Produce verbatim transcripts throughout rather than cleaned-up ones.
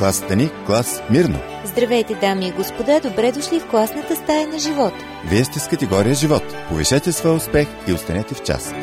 класата ни, клас Мирно. Здравейте, дами и господа, добре дошли в класната стая на живот. Вие сте с категория живот. Повишете своя успех и останете в час.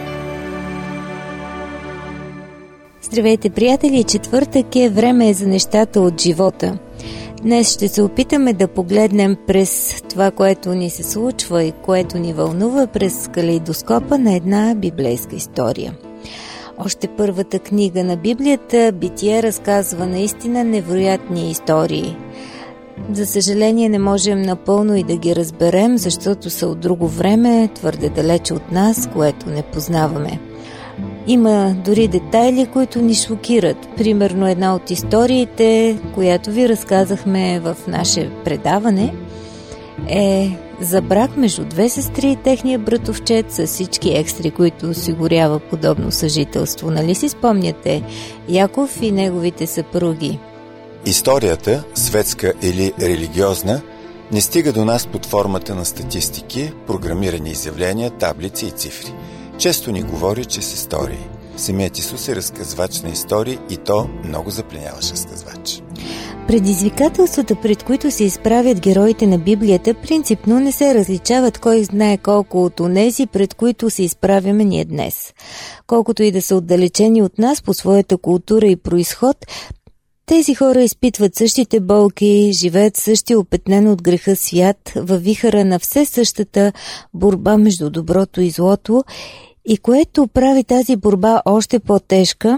Здравейте, приятели! Четвъртък е, време е за нещата от живота. Днес ще се опитаме да погледнем през това, което ни се случва и което ни вълнува през калейдоскопа на една библейска история. Още първата книга на Библията, Битие, разказва наистина невероятни истории. За съжаление не можем напълно и да ги разберем, защото са от друго време, твърде далече от нас, което не познаваме. Има дори детайли, които ни шокират. Примерно една от историите, която ви разказахме в наше предаване, е за брак между две сестри и техния братовчет с всички екстри, които осигурява подобно съжителство. Нали си спомняте Яков и неговите съпруги? Историята, светска или религиозна, не стига до нас под формата на статистики, програмирани изявления, таблици и цифри. Често ни говори, че са истории. Самият Исус е разказвач на истории и то много запленяващ разказвач. Предизвикателствата, пред които се изправят героите на Библията, принципно не се различават кой знае колко от онези, пред които се изправяме ние днес. Колкото и да са отдалечени от нас по своята култура и произход, тези хора изпитват същите болки, живеят същия опетнен от греха свят, във вихъра на все същата борба между доброто и злото, и което прави тази борба още по-тежка,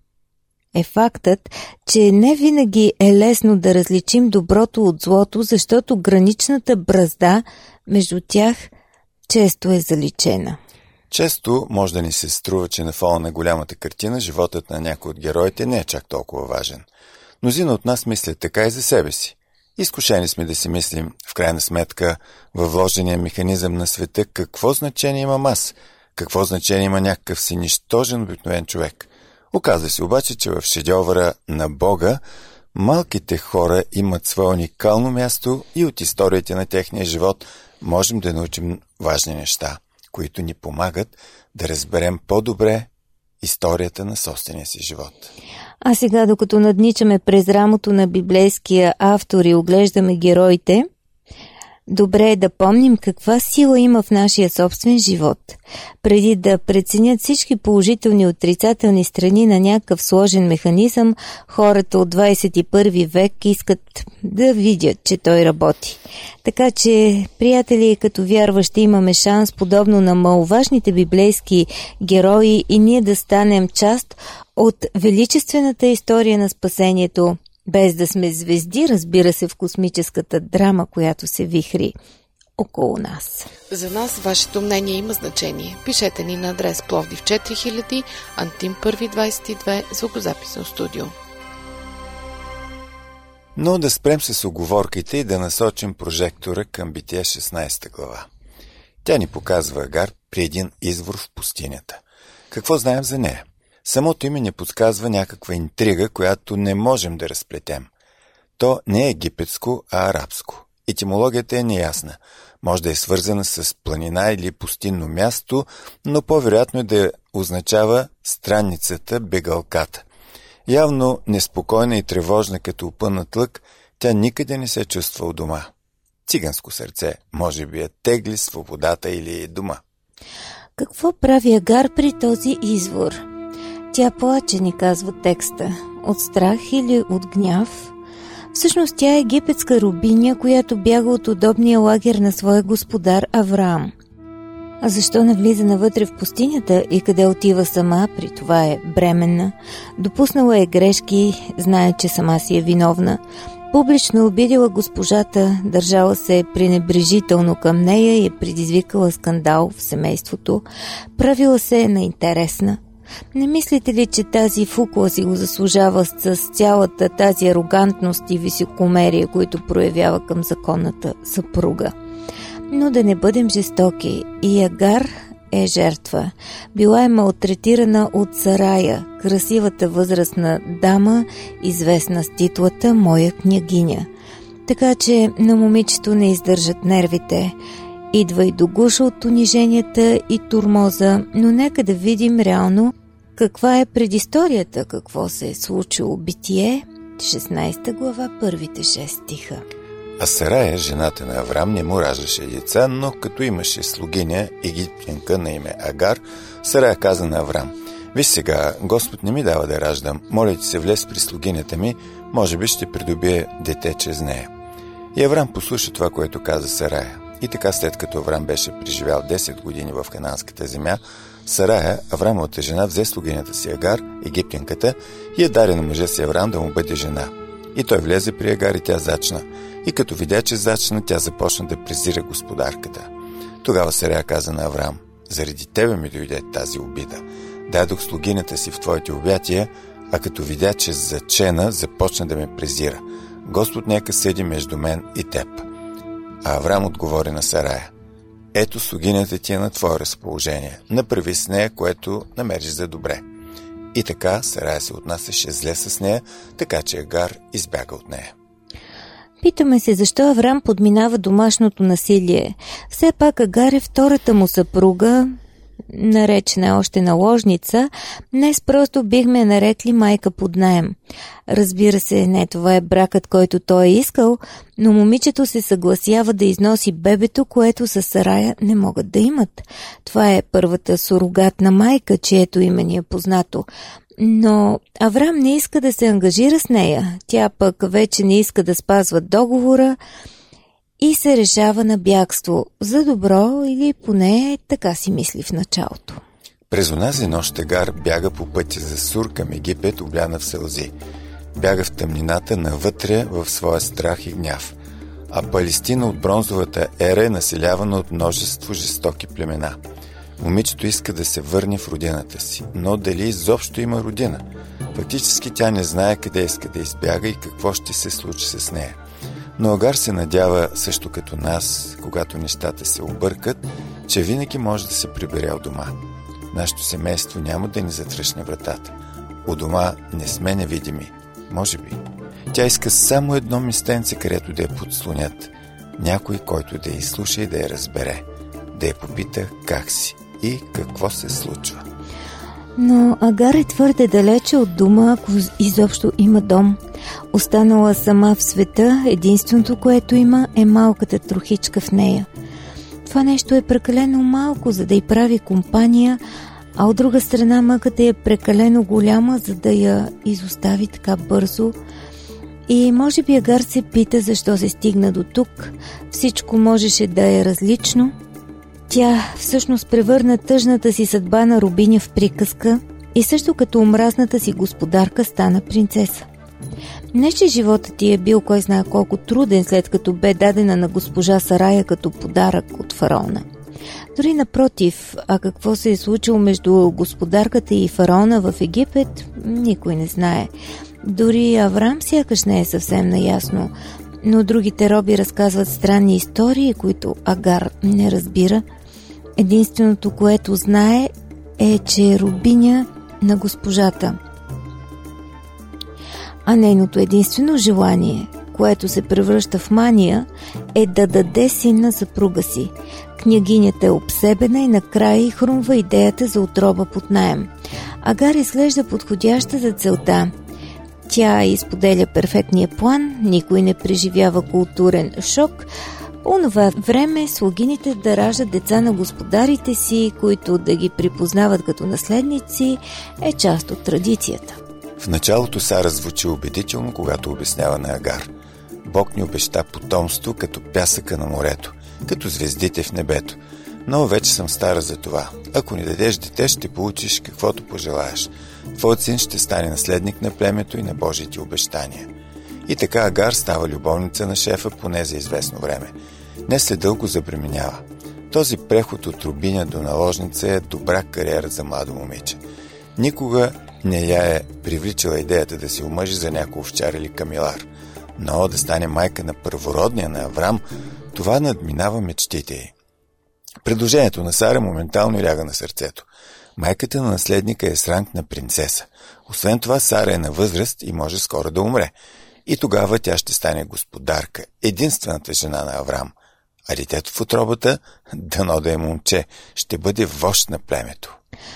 е фактът, че не винаги е лесно да различим доброто от злото, защото граничната бразда между тях често е заличена. Често може да ни се струва, че на фона на голямата картина животът на някой от героите не е чак толкова важен. Мнозина от нас мислят така и за себе си. Изкушени сме да си мислим, в крайна сметка, във вложения механизъм на света, какво значение имам аз, какво значение има някакъв си нищожен обикновен човек. Оказва се обаче, че в шедьовъра на Бога малките хора имат свое уникално място и от историите на техния живот можем да научим важни неща, които ни помагат да разберем по-добре историята на собствения си живот. А сега, докато надничаме през рамото на библейския автор и оглеждаме героите, добре е да помним каква сила има в нашия собствен живот. Преди да преценят всички положителни и отрицателни страни на някакъв сложен механизъм, хората от двадесет и първи век искат да видят, че той работи. Така че, приятели, като вярващи имаме шанс, подобно на маловажните библейски герои, и ние да станем част от величествената история на спасението, без да сме звезди, разбира се, в космическата драма, която се вихри около нас. За нас вашето мнение има значение. Пишете ни на адрес Пловдив четири хиляди, Антим първи двадесет и две, звукозаписно студио. Но да спрем с уговорките и да насочим прожектора към Битие шестнадесета глава. Тя ни показва Агар при един извор в пустинята. Какво знаем за нея? Самото име ни подсказва някаква интрига, която не можем да разплетем. То не е египетско, а арабско. Етимологията е неясна. Може да е свързана с планина или пустинно място, но по-вероятно е да означава странницата, бегалката. Явно неспокойна и тревожна като опънат лък, тя никъде не се чувства у дома. Циганско сърце може би я тегли свободата или дома. Какво прави Агар при този извор? Тя плаче, ни казва текста, от страх или от гняв. Всъщност тя е египетска робиня, която бяга от удобния лагер на своя господар Авраам. А защо не влиза навътре в пустинята и къде отива сама, при това е бременна? Допуснала е грешки, знае, че сама си е виновна. Публично обидила госпожата, държала се пренебрежително към нея и е предизвикала скандал в семейството. Правила се на интересна. Не мислите ли, че тази фукла си го заслужава с цялата тази арогантност и високомерие, които проявява към законната съпруга? Но да не бъдем жестоки, и Агар е жертва. Била е малтретирана от Сарая, красивата възрастна дама, известна с титлата «Моя княгиня». Така че на момичето не издържат нервите. Идва и до гуша от униженията и турмоза, но нека да видим реално каква е предисторията, какво се е случило. Битие, шестнадесета глава, първите шест стиха. А Сарая, жената на Аврам, не му раждаше деца, но като имаше слугиня, египтянка на име Агар, Сарая каза на Аврам: виж сега, Господ не ми дава да раждам, моля ти се, влез при слугинята ми, може би ще придобие дете чрез нея. И Аврам послуша това, което каза Сарая. И така, след като Аврам беше преживял десет години в Хананската земя, Сарая, Аврамовата жена, взе слугинята си Агар, египтянката, и я даде на мъжа си Аврам да му бъде жена. И той влезе при Агар и тя зачна. И като видя, че зачна, тя започна да презира господарката. Тогава Сарая каза на Аврам: заради тебе ми дойде тази обида. Дадох слугинята си в твоите обятия, а като видя, че зачена, започна да ме презира. Господ нека съди между мен и теб. А Аврам отговори на Сарая: ето, слугинята ти е на твое разположение. Направи с нея, което намериш за добре. И така Сарая се отнасяше зле с нея, така че Агар избяга от нея. Питаме се защо Аврам подминава домашното насилие. Все пак Агар е втората му съпруга, наречена още наложница, днес просто бихме я нарекли майка под наем. Разбира се, не това е бракът, който той е искал, но момичето се съгласява да износи бебето, което със Сарая не могат да имат. Това е първата сурогатна майка, чието име ни е познато. Но Аврам не иска да се ангажира с нея, тя пък вече не иска да спазва договора и се решава на бягство, за добро или поне така си мисли в началото. През онази нощ Агар бяга по пътя за Сур към Египет, обляна в сълзи. Бяга в тъмнината навътре в своя страх и гняв. А Палестина от бронзовата ера е населявана от множество жестоки племена. Момичето иска да се върне в родината си, но дали изобщо има родина? Фактически тя не знае къде иска да избяга и какво ще се случи с нея. Но Агар се надява, също като нас, когато нещата се объркат, че винаги може да се прибере от дома. Нашето семейство няма да ни затръшне вратата. У дома не сме невидими. Може би. Тя иска само едно местенце, където да я подслонят. Някой, който да я изслуша и да я разбере. Да я попита как си и какво се случва. Но Агар е твърде далече от дома, ако изобщо има дом. Останала сама в света, единственото, което има, е малката трохичка в нея. Това нещо е прекалено малко, за да й прави компания, а от друга страна мъката е прекалено голяма, за да я изостави така бързо. И може би Агар се пита защо се стигна до тук. Всичко можеше да е различно. Тя всъщност превърна тъжната си съдба на робиня в приказка и също като омразната си господарка стана принцеса. Не, че животът ти е бил кой знае колко труден, след като бе дадена на госпожа Сарая като подарък от фараона. Дори напротив, а какво се е случило между господарката и фараона в Египет, никой не знае. Дори Аврам сякаш не е съвсем наясно, но другите роби разказват странни истории, които Агар не разбира. Единственото, което знае, е, че е робиня на госпожата. А нейното единствено желание, което се превръща в мания, е да даде син на съпруга си. Княгинята е обсебена и накрая й хрумва идеята за отроба под наем. Агар изглежда подходяща за целта. Тя изподеля перфектния план, никой не преживява културен шок. По онова време слугините да раждат деца на господарите си, които да ги припознават като наследници, е част от традицията. В началото Сара звучи убедително, когато обяснява на Агар. Бог ни обеща потомство като пясъка на морето, като звездите в небето. Но вече съм стара за това. Ако ни дадеш дете, ще получиш каквото пожелаеш. Твоят син ще стане наследник на племето и на Божиите обещания. И така Агар става любовница на шефа поне за известно време. Не след дълго забременява. Този преход от робиня до наложница е добра кариера за младо момиче. Никога не я е привличала идеята да се омъжи за някой овчар или камилар. Но да стане майка на първородния на Аврам, това надминава мечтите й. Предложението на Сара моментално й ляга на сърцето. Майката на наследника е с ранг на принцеса. Освен това, Сара е на възраст и може скоро да умре. И тогава тя ще стане господарка, единствената жена на Аврам. А детето в утробата, дано да е момче, ще бъде вожд на племето.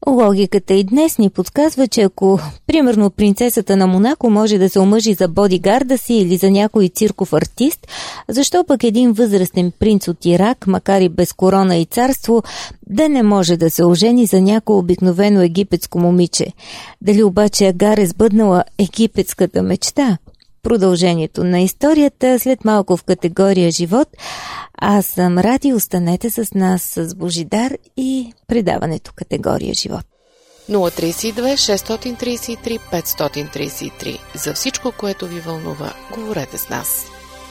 Логиката и днес ни подсказва, че ако, примерно, принцесата на Монако може да се омъжи за бодигарда си или за някой цирков артист, защо пък един възрастен принц от Ирак, макар и без корона и царство, да не може да се ожени за някое обикновено египетско момиче? Дали обаче Агар е сбъднала египетската мечта? Продължението на историята след малко в категория живот. Аз съм Ради, останете с нас с Божидар и предаването категория живот. нула три две шест три три пет три три. За всичко, което ви вълнува, говорете с нас.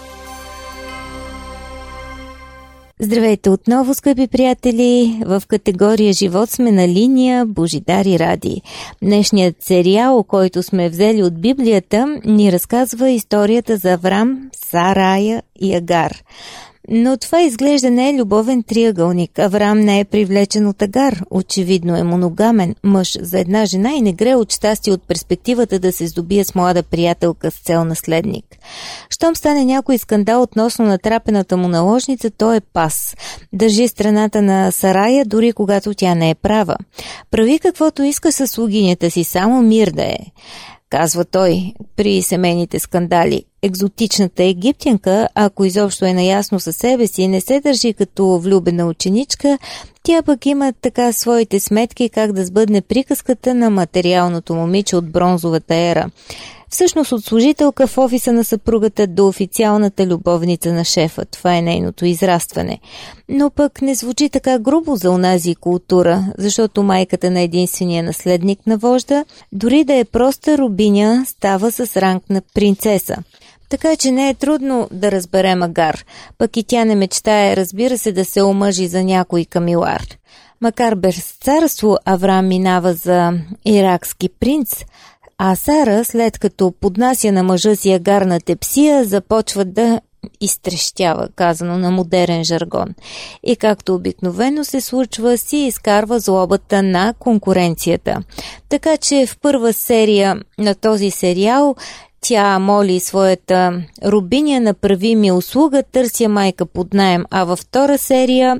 Здравейте отново, скъпи приятели! В категория живот сме на линия Божидар и Ради. Днешният сериал, който сме взели от Библията, ни разказва историята за Аврам, Сарая и Агар. Но това изглежда не е любовен триъгълник. Аврам не е привлечен от Агар. Очевидно е моногамен мъж за една жена и не грее от щастие от перспективата да се здобие с млада приятелка с цел наследник. Щом стане някой скандал относно натрапената му наложница, той е пас. Държи страната на Сарая, дори когато тя не е права. Прави каквото иска със слугинята си, само мир да е, казва той при семейните скандали. Екзотичната египтянка, ако изобщо е наясно със себе си, не се държи като влюбена ученичка, тя пък има така своите сметки как да сбъдне приказката на материалното момиче от бронзовата ера. Всъщност от служителка в офиса на съпругата до официалната любовница на шефа. Това е нейното израстване. Но пък не звучи така грубо за онази култура, защото майката на единствения наследник на вожда, дори да е проста рубиня, става с ранг на принцеса. Така че не е трудно да разберем Агар, пък и тя не мечтае, разбира се, да се омъжи за някой камилар. Макар без царство, Аврам минава за иракски принц, а Сара, след като поднася на мъжа си Агар на тепсия, започва да изтрещява, казано на модерен жаргон. И както обикновено се случва, си изкарва злобата на конкуренцията. Така че в първа серия на този сериал тя моли своята рубиня направи ми услуга, търся майка под наем, а във втора серия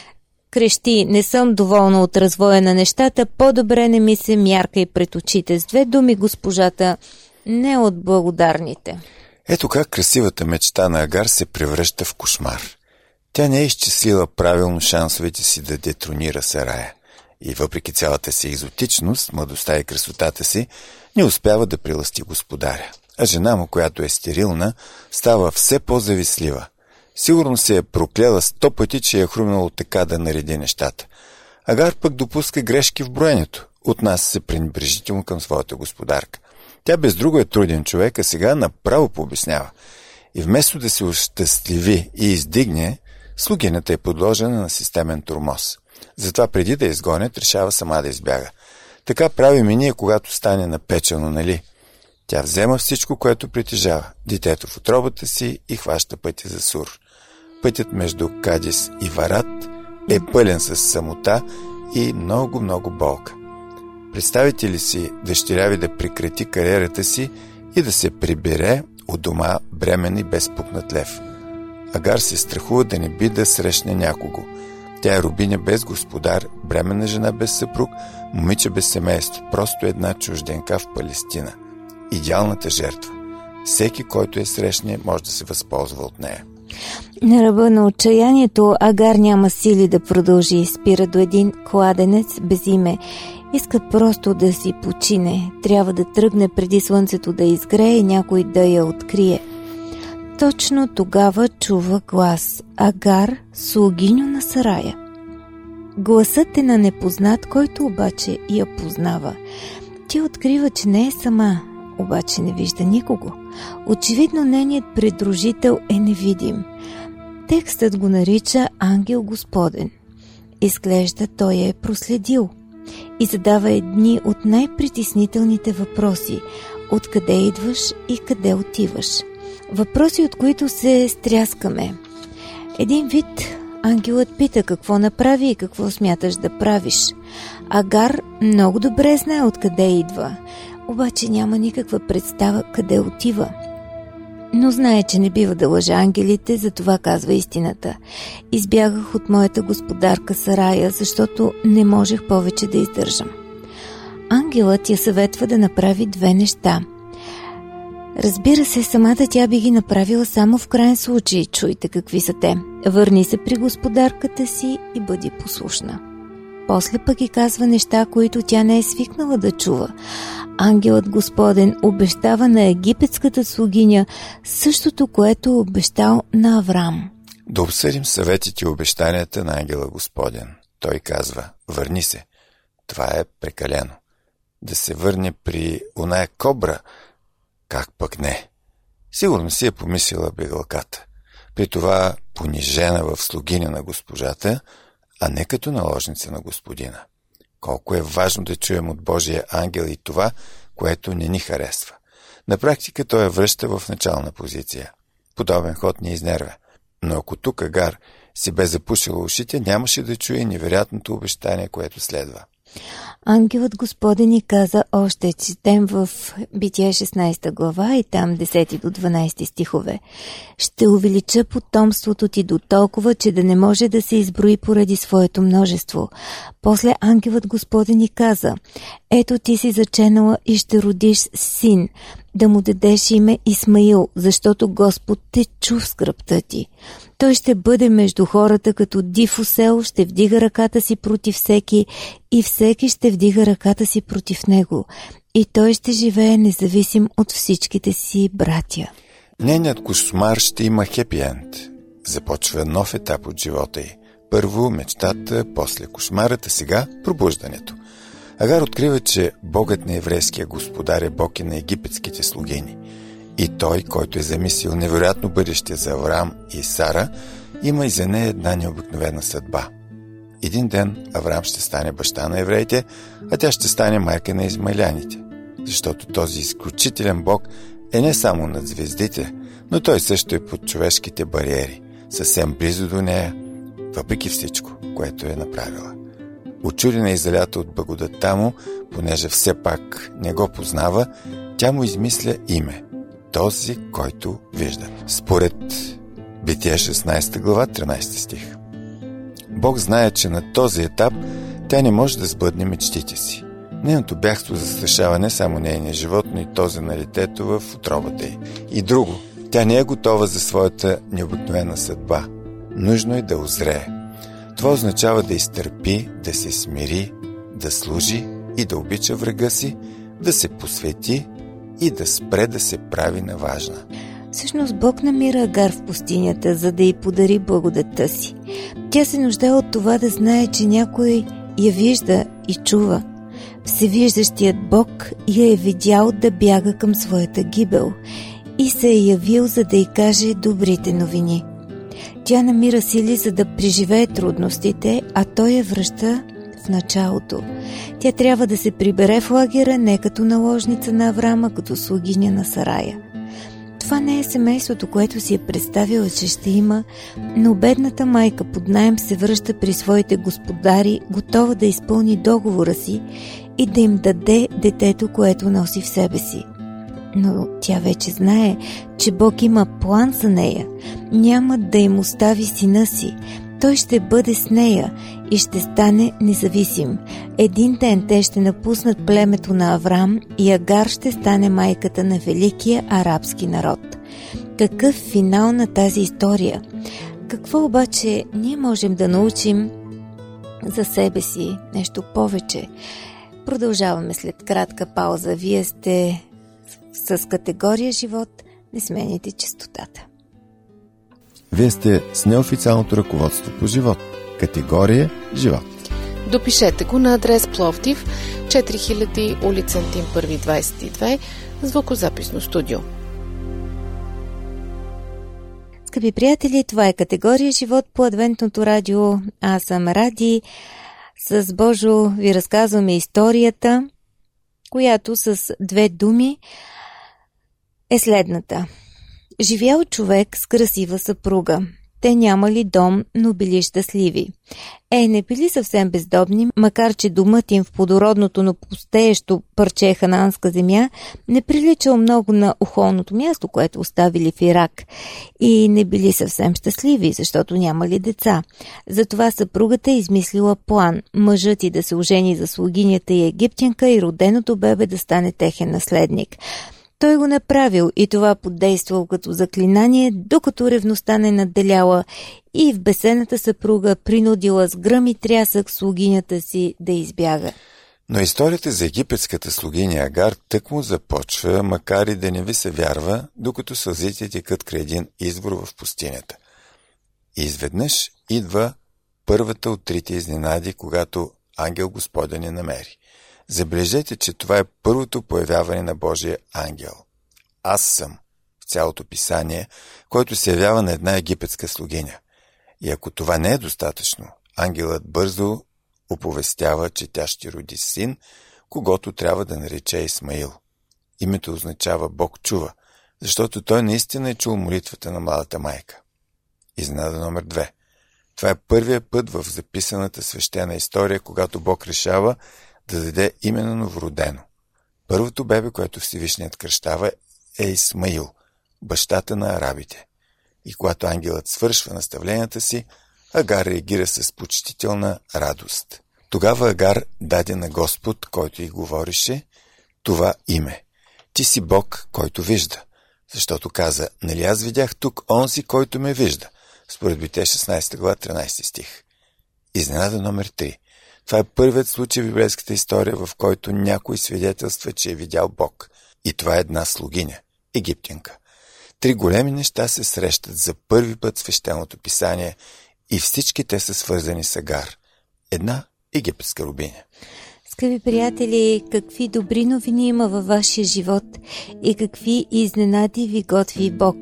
крещи: не съм доволна от развоя на нещата, по-добре не ми се мяркай пред очите. С две думи, госпожата не от благодарните. Ето как красивата мечта на Агар се превръща в кошмар. Тя не е изчислила правилно шансовете си да детронира Сарая. И въпреки цялата си екзотичност, младостта и красотата си, не успява да прилъсти господаря. А жена му, която е стерилна, става все по-завислива. Сигурно се е проклела сто пъти, че е хрумнало така да нареди нещата. Агар пък допуска грешки в броенето. Отнася се пренебрежително към своята господарка. Тя без друго е труден човек, а сега направо пообяснява. И вместо да се ощастливи и издигне, слугинята е подложена на системен тормоз. Затова преди да изгонят, решава сама да избяга. Така правим и ние, когато стане напечено, нали? Тя взема всичко, което притежава, детето в утробата си и хваща пътя за Сур. Пътят между Кадис и Варат е пълен с самота и много-много болка. Представите ли си дъщеря ви да прекрати кариерата си и да се прибере у дома бремен и безпукнат лев? Агар се страхува да не би да срещне някого. Тя е рубиня без господар, бременна жена без съпруг, момиче без семейство, просто една чужденка в Палестина. Идеалната жертва. Всеки, който е срещне, може да се възползва от нея. На ръба на отчаянието Агар няма сили да продължи. Спира до един кладенец без име. Иска просто да си почине. Трябва да тръгне преди слънцето да изгрее и някой да я открие. Точно тогава чува глас. Агар, слугиньо на Сарая. Гласът е на непознат, който обаче я познава. Тя открива, че не е сама, обаче не вижда никого. Очевидно нейният придружител е невидим. Текстът го нарича Ангел Господен. Изглежда той е проследил и задава едни от най-притеснителните въпроси: откъде идваш и къде отиваш? Въпроси, от които се стряскаме. Един вид ангелът пита какво направи и какво смяташ да правиш. Агар много добре знае откъде идва, обаче няма никаква представа къде отива. Но знае, че не бива да лъжа ангелите, затова казва истината. Избягах от моята господарка Сарая, защото не можех повече да издържам. ангелът я съветва да направи две неща. Разбира се, самата тя би ги направила само в крайен случай. Чуйте какви са те. Върни се при господарката си и бъди послушна. После пък и казва неща, които тя не е свикнала да чува. Ангелът Господен обещава на египетската слугиня същото, което е обещал на Авраам. Да обсъдим съветите и обещанията на ангела Господен. Той казва: върни се. Това е прекалено. Да се върне при оная кобра, как пък не? Сигурно си е помислила бегалката. При това понижена в слугиня на госпожата, а не като наложница на господина. Колко е важно да чуем от Божия ангел и това, което не ни харесва. На практика той я връща в начална позиция. Подобен ход ни изнервя. Но ако тук Агар си бе запушила ушите, нямаше да чуе невероятното обещание, което следва. Ангелът Господен ни каза още, четем в Битие шестнадесета глава и там десети до дванадесети стихове: ще увелича потомството ти до толкова, че да не може да се изброи поради своето множество. После ангелът Господен ни каза: ето ти си заченала и ще родиш син, да му дадеш име Исмаил, защото Господ те чу в скръбта ти. Той ще бъде между хората като див осел, ще вдига ръката си против всеки и всеки ще вдига ръката си против него. И той ще живее независим от всичките си братя. Нейният кошмар ще има хепи енд. Започва нов етап от живота й. Първо мечтата, после кошмарът, а сега пробуждането. Агар открива, че Богът на еврейския господар е Бог и на египетските слугини. И той, който е замислил невероятно бъдеще за Авраам и Сара, има и за нея една необикновена съдба. Един ден Авраам ще стане баща на евреите, а тя ще стане майка на измаиляните. Защото този изключителен Бог е не само над звездите, но той също е под човешките бариери, съвсем близо до нея, въпреки всичко, което е направила. Учудена и залята от благодатта му, понеже все пак не го познава, тя му измисля име – този, който вижда. Според Битие шестнадесета глава, тринадесети стих. Бог знае, че на този етап тя не може да сбъдне мечтите си. Нейното бягство застрашава не само нейния живот, но и този на детето в утробата й. И друго, тя не е готова за своята необикновена съдба. Нужно е да озрее. Това означава да изтърпи, да се смири, да служи и да обича врага си, да се посвети и да спре да се прави на важна. Всъщност Бог намира Агар в пустинята, за да й подари благодатта си. Тя се нуждае от това да знае, че някой я вижда и чува. Всевиждащият Бог я е видял да бяга към своята гибел и се е явил, за да й каже добрите новини. Тя намира сили, за да преживее трудностите, а той я връща в началото. Тя трябва да се прибере в лагера не като наложница на Авраама, като слугиня на Сарая. Това не е семейството, което си е представила, че ще има, но бедната майка под наем се връща при своите господари, готова да изпълни договора си и да им даде детето, което носи в себе си. Но тя вече знае, че Бог има план за нея. Няма да им остави сина си. Той ще бъде с нея и ще стане независим. Един ден те ще напуснат племето на Авраам и Агар ще стане майката на великия арабски народ. Какъв финал на тази история? Какво обаче ние можем да научим за себе си? Нещо повече. Продължаваме след кратка пауза. Вие сте с категория живот. Не сменяйте честотата. Вие сте с неофициалното ръководство по живот. Категория живот. Допишете го на адрес Пловдив, четири хиляди, улица Антим първи, двадесет и две, звукозаписно студио. Скъпи приятели, това е категория живот по Адвентното радио. Аз съм Ради. С Божо ви разказваме историята, която с две думи е следната. Живял човек с красива съпруга. те нямали дом, но били щастливи. Е, не били съвсем бездомни, макар че домът им в плодородното, но пустеещо парче хананска земя не приличал много на охолното място, което оставили в Ирак. И не били съвсем щастливи, защото нямали деца. Затова съпругата измислила план мъжът и да се ожени за слугинята и египтянка и роденото бебе да стане техен наследник. Той го направил и това подействал като заклинание, докато ревността не надделяла и в бесената съпруга принудила с гръм и трясък слугинята си да избяга. Но историята за египетската слугиня Агар тъкмо започва, макар и да не ви се вярва, докато сълзите текат край един извор в пустинята. И изведнъж идва първата от трите изненади, когато ангел Господен я намери. Забележете, че това е първото появяване на Божия ангел. Аз съм в цялото писание, който се явява на една египетска слугиня. И ако това не е достатъчно, ангелът бързо оповестява, че тя ще роди син, когото трябва да нарече Исмаил. Името означава Бог чува, защото той наистина е чул молитвата на младата майка. Изненада номер две. Това е първият път в записаната свещена история, когато Бог решава да даде име на новородено. Първото бебе, което Всевишният кръщава, е Исмаил, бащата на арабите. И когато ангелът свършва наставленията си, Агар реагира с почтителна радост. Тогава Агар даде на Господ, който й говорише, това име. Ти си Бог, който вижда. Защото каза, нали аз видях тук онзи, който ме вижда. Според Битие шестнадесета глава, тринадесети стих. Изненада номер три. Това е първият случай в библейската история, в който някой свидетелства, че е видял Бог. И това е една слугиня, египтянка. Три големи неща се срещат за първи път в свещеното писание и всички те са свързани с Агар. Една египетска рабиня. Скъпи приятели, какви добри новини има във вашия живот и какви изненади ви готви Бог.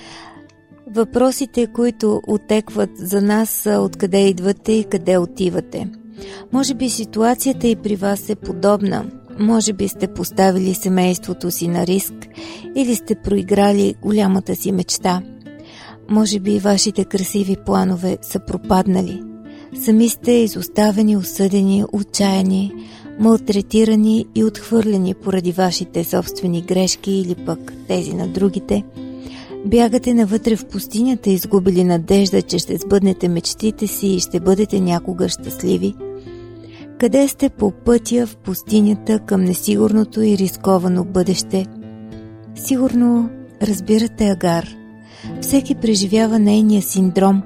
Въпросите, които отекват за нас, са откъде идвате и къде отивате. Може би ситуацията и при вас е подобна. Може би сте поставили семейството си на риск или сте проиграли голямата си мечта. Може би вашите красиви планове са пропаднали. Сами сте изоставени, осъдени, отчаяни, малтретирани и отхвърлени поради вашите собствени грешки или пък тези на другите. Бягате навътре в пустинята, изгубили надежда, че ще сбъднете мечтите си и ще бъдете някога щастливи. Къде сте по пътя в пустинята към несигурното и рисковано бъдеще? Сигурно разбирате Агар. Всеки преживява нейния синдром.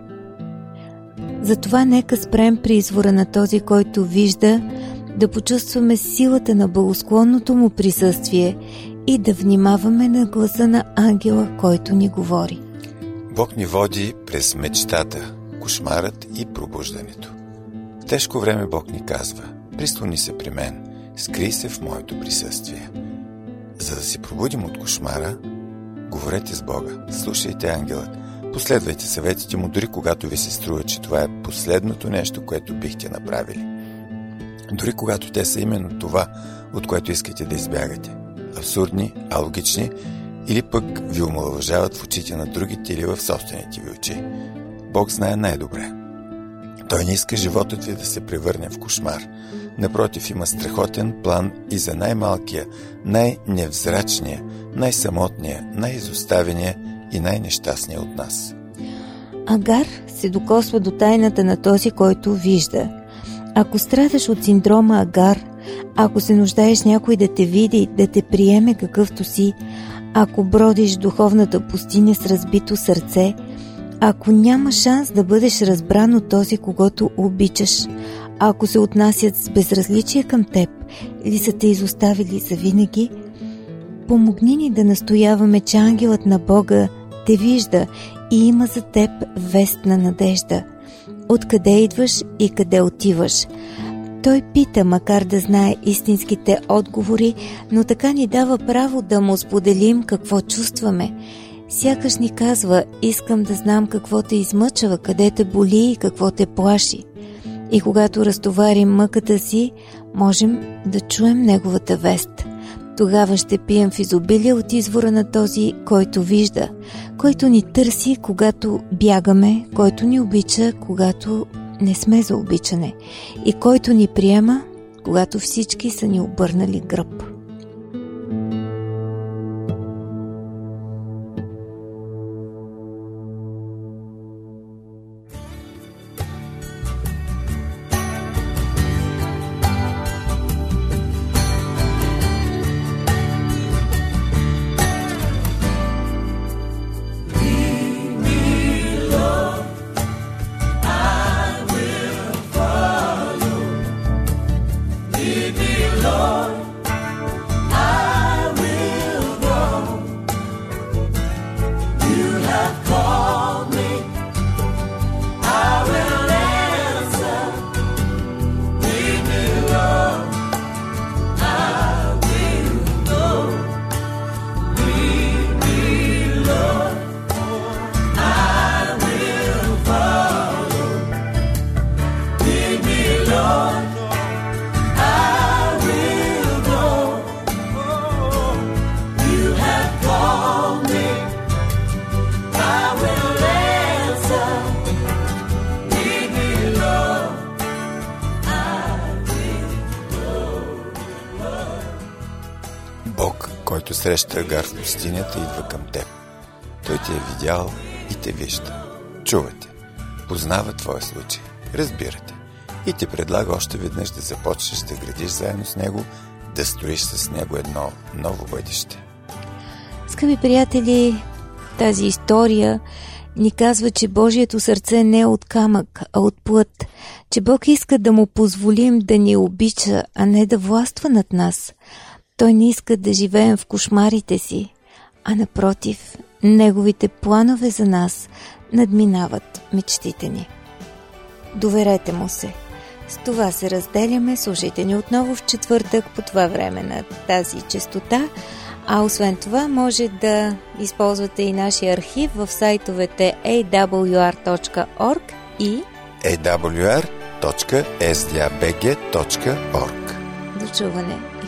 Затова нека спрем при извора на този, който вижда, да почувстваме силата на благосклонното му присъствие и да внимаваме на гласа на ангела, който ни говори. Бог ни води през мечтата, кошмарът и пробуждането. В тежко време Бог ни казва: прислони се при мен, скрий се в моето присъствие. За да се пробудим от кошмара, говорете с Бога, слушайте ангелът, последвайте съветите му, дори когато ви се струва, че това е последното нещо, което бихте направили. Дори когато те са именно това, от което искате да избягате. Абсурдни, алогични или пък ви омаловажават в очите на другите или в собствените ви очи. Бог знае най-добре. Той не иска животът ви да се превърне в кошмар. Напротив, има страхотен план и за най-малкия, най-невзрачния, най-самотния, най-изоставения и най-нещастния от нас. Агар се докосва до тайната на този, който вижда. Ако страдаш от синдрома Агар, ако се нуждаеш някой да те види, да те приеме какъвто си, ако бродиш в духовната пустиня с разбито сърце, ако няма шанс да бъдеш разбран от този, когото обичаш, ако се отнасят с безразличие към теб или са те изоставили завинаги, помогни ни да настояваме, че ангелът на Бога те вижда и има за теб вест на надежда. Откъде идваш и къде отиваш? Той пита, макар да знае истинските отговори, но така ни дава право да му споделим какво чувстваме. Сякаш ни казва: искам да знам какво те измъчва, къде те боли и какво те плаши. И когато разтоварим мъката си, можем да чуем неговата вест. Тогава ще пием в изобилие от извора на този, който вижда, който ни търси, когато бягаме, който ни обича, когато не сме за обичане и който ни приема, когато всички са ни обърнали гръб. Бог, който среща Агар в пустинята, идва към теб. Той те е видял и те вижда. Чувате, познава твоя случай, разбирате. И ти предлага още веднъж да започнеш да градиш заедно с него, да строиш с него едно ново бъдеще. Скъпи приятели, тази история ни казва, че Божието сърце не е от камък, а от плът, че Бог иска да му позволим да ни обича, а не да властва над нас. Той не иска да живеем в кошмарите си, а напротив, неговите планове за нас надминават мечтите ни. Доверете му се. С това се разделяме. Слушайте ни отново в четвъртък по това време на тази честота. А освен това може да използвате и нашия архив в сайтовете ей дабъл ю ар точка орг и ей дабъл ю ар точка ес ди ей би джи точка орг. До чуване!